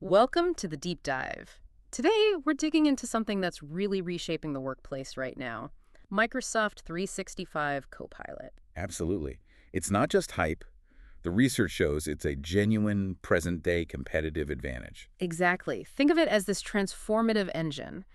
Welcome to the Deep Dive. Today, we're digging into something that's really reshaping the workplace right now, Microsoft 365 Copilot. Absolutely. It's not just hype. The research shows it's a genuine present-day competitive advantage. Exactly. Think of it as this transformative engine,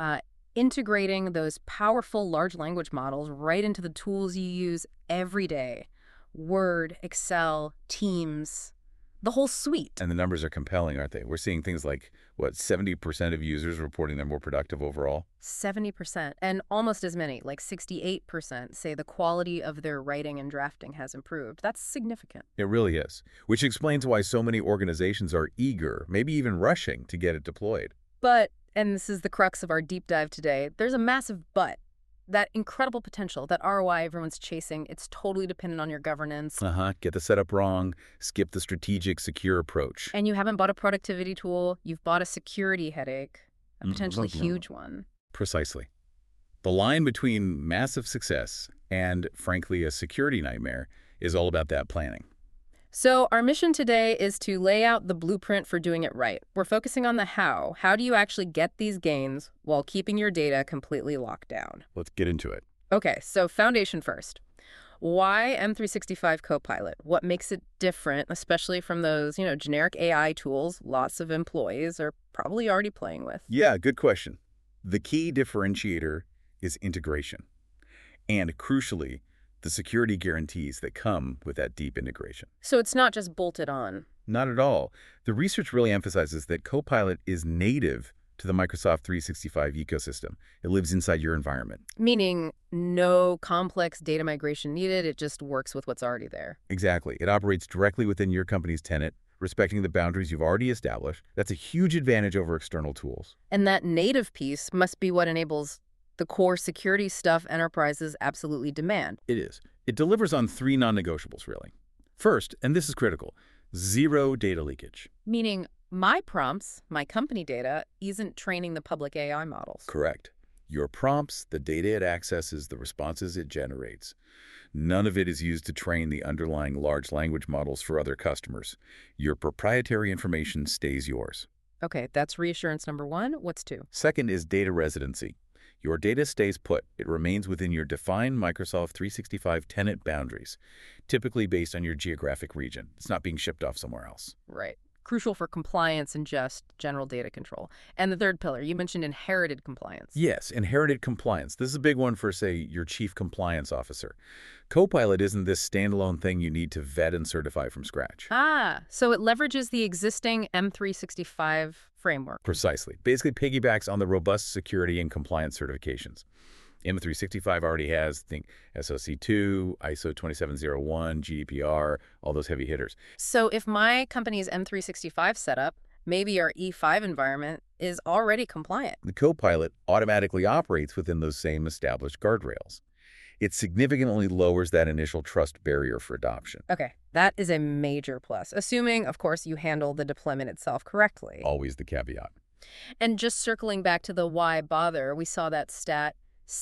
integrating those powerful large language models right into the tools you use every day. Word, Excel, Teams, the whole suite. And the numbers are compelling, aren't they? We're seeing things like, 70% of users reporting they're more productive overall? 70%, and almost as many, like 68%, say the quality of their writing and drafting has improved. That's significant. It really is, which explains why so many organizations are eager, maybe even rushing, to get it deployed. But, and this is the crux of our deep dive today, there's a massive but. That incredible potential, that ROI everyone's chasing, it's totally dependent on your governance. Get the setup wrong, skip the strategic, secure approach. And you haven't bought a productivity tool, you've bought a security headache, a potentially Mhm. huge one. Precisely. The line between massive success and, frankly, a security nightmare is all about that planning. So our mission today is to lay out the blueprint for doing it right. We're focusing on the how. How do you actually get these gains while keeping your data completely locked down? Let's get into it. Okay, so foundation first. Why M365 Copilot? What makes it different, especially from those, generic AI tools lots of employees are probably already playing with? Yeah, good question. The key differentiator is integration. And crucially, the security guarantees that come with that deep integration. So it's not just bolted on. Not at all. The research really emphasizes that Copilot is native to the Microsoft 365 ecosystem. It lives inside your environment. Meaning no complex data migration needed, it just works with what's already there. Exactly. It operates directly within your company's tenant, respecting the boundaries you've already established. That's a huge advantage over external tools. And that native piece must be what enables the core security stuff enterprises absolutely demand. It is. It delivers on three non-negotiables, really. First, and this is critical, zero data leakage. Meaning my prompts, my company data, isn't training the public AI models. Correct. Your prompts, the data it accesses, the responses it generates. None of it is used to train the underlying large language models for other customers. Your proprietary information stays yours. Okay, that's reassurance number one. What's two? Second is data residency. Your data stays put. It remains within your defined Microsoft 365 tenant boundaries, typically based on your geographic region. It's not being shipped off somewhere else. Right. Crucial for compliance and just general data control. And the third pillar, you mentioned inherited compliance. Yes, inherited compliance. This is a big one for, say, your chief compliance officer. Copilot isn't this standalone thing you need to vet and certify from scratch. So it leverages the existing M365 framework. Precisely. Basically piggybacks on the robust security and compliance certifications. M365 already has, think, SOC2, ISO 2701, GDPR, all those heavy hitters. So if my company's M365 setup, maybe our E5 environment, is already compliant. The Copilot automatically operates within those same established guardrails. It significantly lowers that initial trust barrier for adoption. Okay, that is a major plus, assuming, of course, you handle the deployment itself correctly. Always the caveat. And just circling back to the why bother, we saw that stat,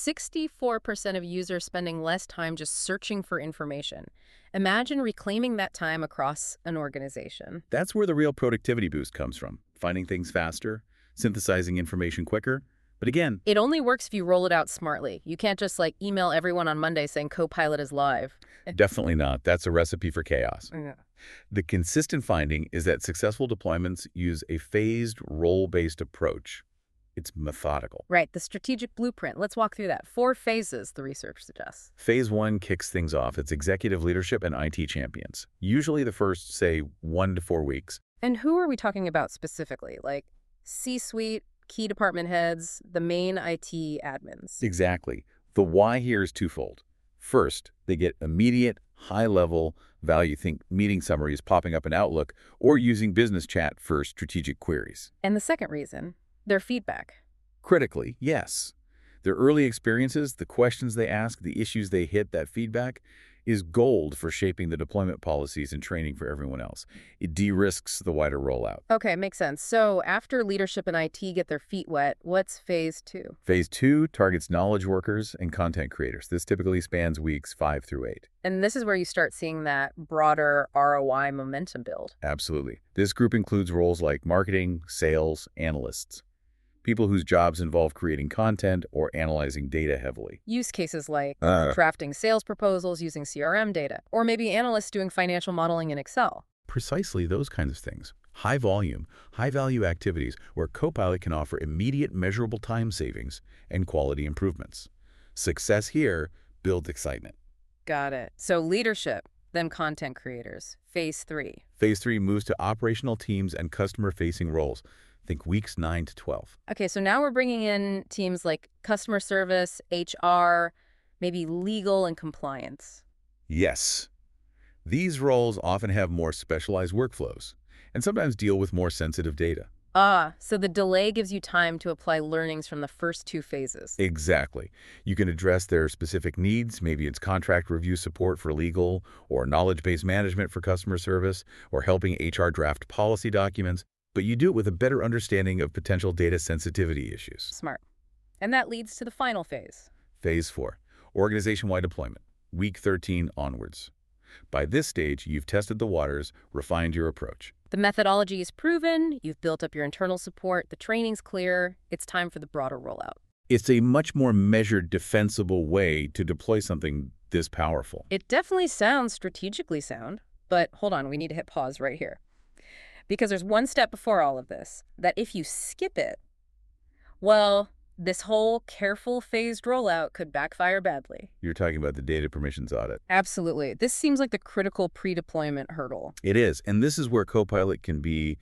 64% of users spending less time just searching for information. Imagine reclaiming that time across an organization. That's where the real productivity boost comes from. Finding things faster, synthesizing information quicker. But again, It only works if you roll it out smartly. You can't just email everyone on Monday saying Copilot is live. definitely not. That's a recipe for chaos. Yeah. The consistent finding is that successful deployments use a phased, role-based approach. It's methodical. Right, the strategic blueprint. Let's walk through that. 4 phases, the research suggests. Phase 1 kicks things off. It's executive leadership and IT champions. Usually the first, say, 1 to 4 weeks. And who are we talking about specifically? Like C-suite, key department heads, the main IT admins. Exactly. The why here is twofold. First, they get immediate, high-level value. Think meeting summaries popping up in Outlook or using business chat for strategic queries. And the second reason, their feedback. Critically, yes. Their early experiences, the questions they ask, the issues they hit, that feedback, is gold for shaping the deployment policies and training for everyone else. It de-risks the wider rollout. Okay, makes sense. So after leadership and IT get their feet wet, what's phase 2? Phase 2 targets knowledge workers and content creators. This typically spans weeks 5 through 8. And this is where you start seeing that broader ROI momentum build. Absolutely. This group includes roles like marketing, sales, analysts, people whose jobs involve creating content or analyzing data heavily. Use cases like drafting sales proposals using CRM data, or maybe analysts doing financial modeling in Excel. Precisely those kinds of things. High volume, high value activities where Copilot can offer immediate measurable time savings and quality improvements. Success here builds excitement. Got it. So leadership, then content creators. Phase 3. Phase 3 moves to operational teams and customer-facing roles. Think weeks 9 to 12. Okay, so now we're bringing in teams like customer service, HR, maybe legal and compliance. Yes. These roles often have more specialized workflows and sometimes deal with more sensitive data. So the delay gives you time to apply learnings from the first 2 phases. Exactly. You can address their specific needs. Maybe it's contract review support for legal, or knowledge-based management for customer service, or helping HR draft policy documents. But you do it with a better understanding of potential data sensitivity issues. Smart. And that leads to the final phase. Phase 4, organization-wide deployment, week 13 onwards. By this stage, you've tested the waters, refined your approach. The methodology is proven, you've built up your internal support, the training's clear, it's time for the broader rollout. It's a much more measured, defensible way to deploy something this powerful. It definitely sounds strategically sound, but hold on, we need to hit pause right here. Because there's one step before all of this, that if you skip it, well, this whole careful phased rollout could backfire badly. You're talking about the data permissions audit. Absolutely. This seems like the critical pre-deployment hurdle. It is, and this is where Copilot can be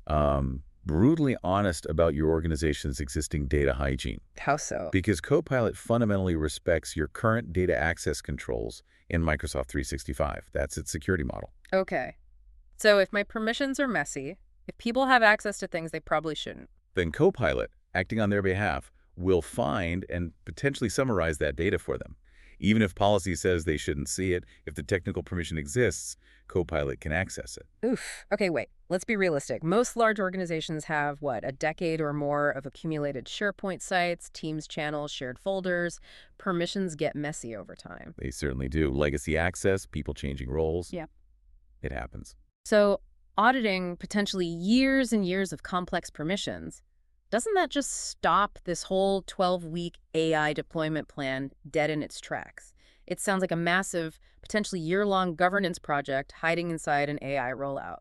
brutally honest about your organization's existing data hygiene. How so? Because Copilot fundamentally respects your current data access controls in Microsoft 365. That's its security model. Okay. So if my permissions are messy, if people have access to things they probably shouldn't, Then Copilot, acting on their behalf, will find and potentially summarize that data for them. Even if policy says they shouldn't see it, if the technical permission exists, Copilot can access it. oof. Okay, wait. Let's be realistic. Most large organizations have, what, a decade or more of accumulated SharePoint sites, Teams channels, shared folders. Permissions get messy over time. They certainly do. Legacy access, people changing roles. Yeah. It happens. So auditing potentially years and years of complex permissions, doesn't that just stop this whole 12-week AI deployment plan dead in its tracks? It sounds like a massive, potentially year-long governance project hiding inside an AI rollout.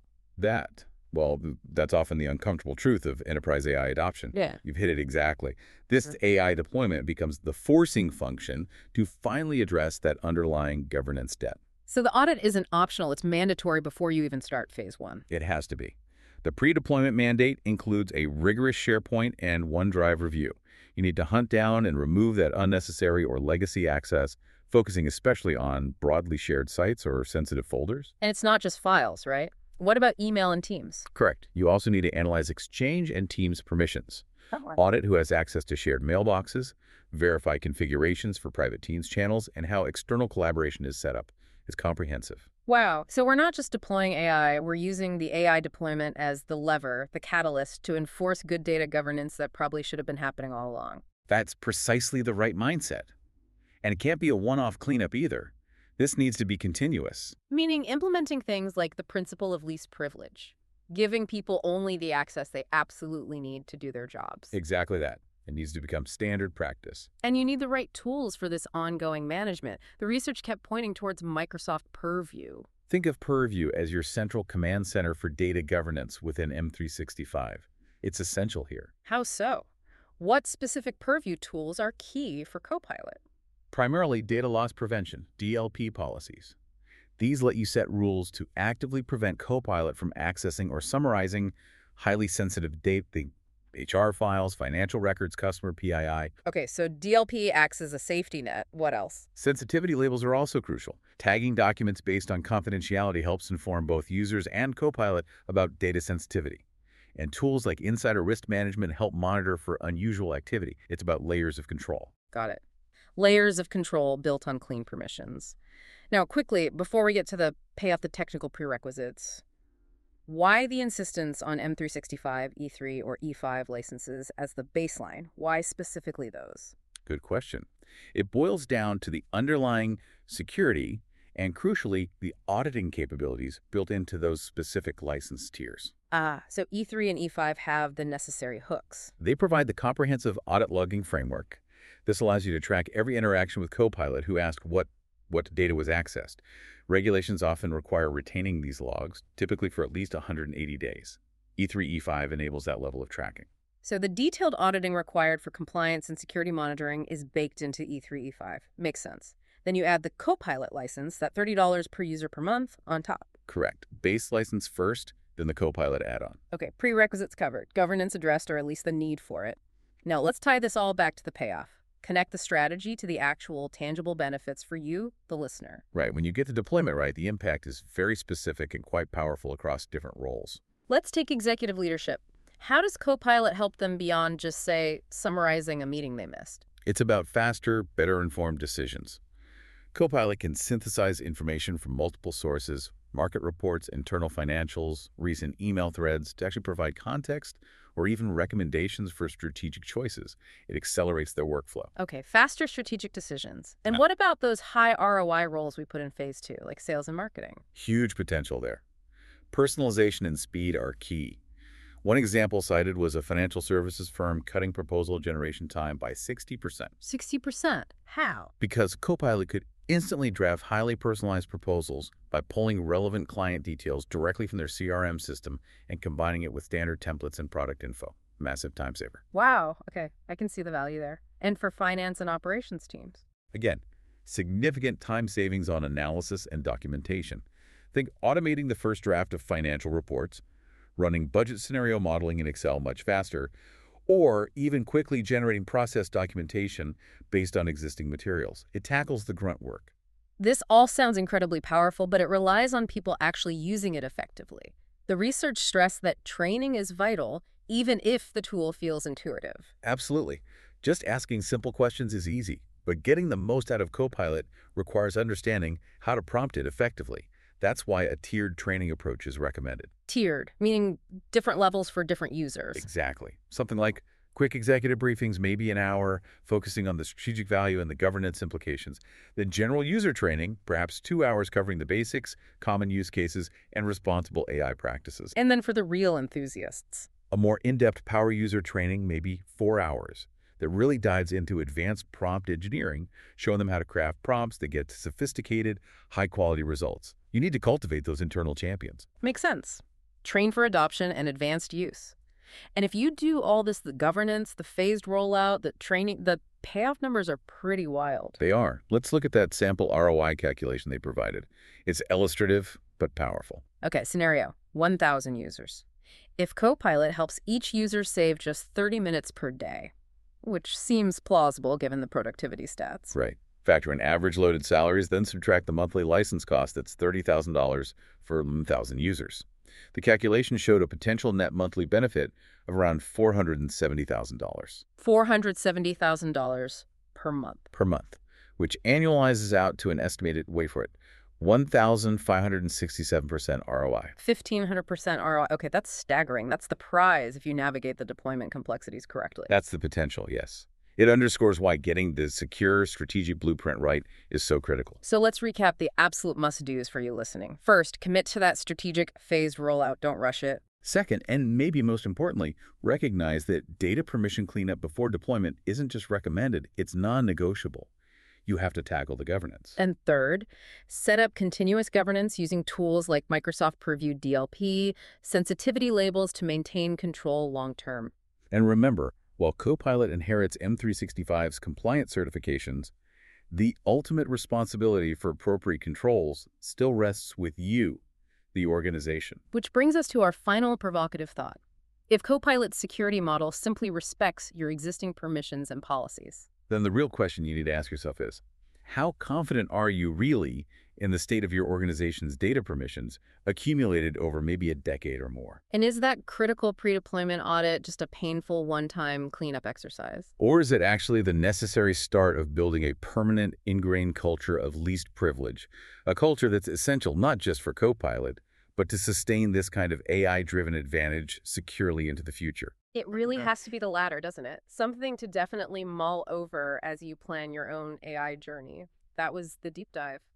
That's often the uncomfortable truth of enterprise AI adoption. Yeah. You've hit it exactly. This AI deployment becomes the forcing function to finally address that underlying governance debt. So the audit isn't optional, it's mandatory before you even start phase 1. It has to be. The pre-deployment mandate includes a rigorous SharePoint and OneDrive review. You need to hunt down and remove that unnecessary or legacy access, focusing especially on broadly shared sites or sensitive folders. And it's not just files, right? What about email and Teams? Correct. You also need to analyze Exchange and Teams permissions. Audit who has access to shared mailboxes, verify configurations for private Teams channels, and how external collaboration is set up. It's comprehensive. Wow. So we're not just deploying AI, we're using the AI deployment as the lever, the catalyst to enforce good data governance that probably should have been happening all along. That's precisely the right mindset. And it can't be a one-off cleanup either. This needs to be continuous. Meaning implementing things like the principle of least privilege, giving people only the access they absolutely need to do their jobs. Exactly that. It needs to become standard practice. And you need the right tools for this ongoing management. The research kept pointing towards Microsoft Purview. Think of Purview as your central command center for data governance within M365. It's essential here. How so? What specific Purview tools are key for Copilot? Primarily data loss prevention, DLP policies. These let you set rules to actively prevent Copilot from accessing or summarizing highly sensitive data, HR files, financial records, customer PII. Okay, so DLP acts as a safety net. What else? Sensitivity labels are also crucial. Tagging documents based on confidentiality helps inform both users and Copilot about data sensitivity. And tools like Insider Risk Management help monitor for unusual activity. It's about layers of control. Got it. Layers of control built on clean permissions. Now, quickly, before we get to the pay off the technical prerequisites, why the insistence on M365, E3, or E5 licenses as the baseline? Why specifically those? Good question. It boils down to the underlying security and, crucially, the auditing capabilities built into those specific license tiers. So E3 and E5 have the necessary hooks. They provide the comprehensive audit logging framework. This allows you to track every interaction with Copilot who asked what data was accessed. Regulations often require retaining these logs, typically for at least 180 days. E3, E5 enables that level of tracking. So the detailed auditing required for compliance and security monitoring is baked into E3, E5. Makes sense. Then you add the Copilot license, that $30 per user per month, on top. Correct. Base license first, then the Copilot add-on. Okay, prerequisites covered, governance addressed, or at least the need for it. Now let's tie this all back to the payoff. Connect the strategy to the actual tangible benefits for you, the listener. Right. When you get the deployment right, the impact is very specific and quite powerful across different roles. Let's take executive leadership. How does Copilot help them beyond just, say, summarizing a meeting they missed? It's about faster, better informed decisions. Copilot can synthesize information from multiple sources, market reports, internal financials, recent email threads, to actually provide context or even recommendations for strategic choices. It accelerates their workflow. Okay, faster strategic decisions. And what about those high ROI roles we put in phase 2, like sales and marketing? Huge potential there. Personalization and speed are key. One example cited was a financial services firm cutting proposal generation time by 60%. 60%? How? Because Copilot could instantly draft highly personalized proposals by pulling relevant client details directly from their CRM system and combining it with standard templates and product info. Massive time saver. Wow. Okay, I can see the value there. And for finance and operations teams? Again, significant time savings on analysis and documentation. Think automating the first draft of financial reports, running budget scenario modeling in Excel much faster, or even quickly generating process documentation based on existing materials. It tackles the grunt work. This all sounds incredibly powerful, but it relies on people actually using it effectively. The research stressed that training is vital, even if the tool feels intuitive. Absolutely. Just asking simple questions is easy, but getting the most out of Copilot requires understanding how to prompt it effectively. That's why a tiered training approach is recommended. Tiered, meaning different levels for different users. Exactly. Something like quick executive briefings, maybe an hour, focusing on the strategic value and the governance implications. Then general user training, perhaps 2 hours covering the basics, common use cases, and responsible AI practices. And then for the real enthusiasts. A more in-depth power user training, maybe 4 hours, that really dives into advanced prompt engineering, showing them how to craft prompts that get to sophisticated, high-quality results. You need to cultivate those internal champions. Makes sense. Train for adoption and advanced use. And if you do all this, the governance, the phased rollout, the training, the payoff numbers are pretty wild. They are. Let's look at that sample ROI calculation they provided. It's illustrative, but powerful. Okay, scenario, 1,000 users. If Copilot helps each user save just 30 minutes per day, which seems plausible given the productivity stats. Right. Factor in average loaded salaries, then subtract the monthly license cost. That's $30,000 for 1,000 users. The calculation showed a potential net monthly benefit of around $470,000. $470,000 per month. Per month, which annualizes out to an estimated, wait for it, 1,567% ROI. 1,500% ROI. Okay, that's staggering. That's the prize if you navigate the deployment complexities correctly. That's the potential, yes. It underscores why getting the secure strategic blueprint right is so critical. So let's recap the absolute must-dos for you listening. First, commit to that strategic phased rollout. Don't rush it. Second, and maybe most importantly, recognize that data permission cleanup before deployment isn't just recommended, it's non-negotiable. You have to tackle the governance. And third, set up continuous governance using tools like Microsoft Purview DLP, sensitivity labels to maintain control long-term. And remember, while Copilot inherits M365's compliance certifications, the ultimate responsibility for appropriate controls still rests with you, the organization. Which brings us to our final provocative thought. If Copilot's security model simply respects your existing permissions and policies, then the real question you need to ask yourself is, how confident are you really in the state of your organization's data permissions accumulated over maybe a decade or more? And is that critical pre-deployment audit just a painful one-time cleanup exercise? Or is it actually the necessary start of building a permanent, ingrained culture of least privilege, a culture that's essential not just for Copilot, but to sustain this kind of AI-driven advantage securely into the future? It really has to be the latter, doesn't it? Something to definitely mull over as you plan your own AI journey. That was the deep dive.